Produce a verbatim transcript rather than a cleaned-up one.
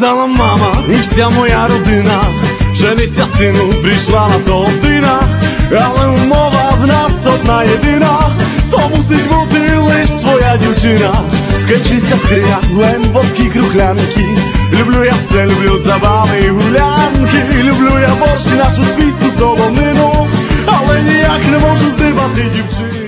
Сказала мама і вся моя родина: женися, сину, прийшла на то година. Але умова в нас одна єдина, то мусить бути лиш твоя дівчина. Качися скриня, глембовські крухлянки. Люблю я все, люблю забави і гулянки. Люблю я борщ і нашу свійську солонину, але ніяк не можу здибати дівчину.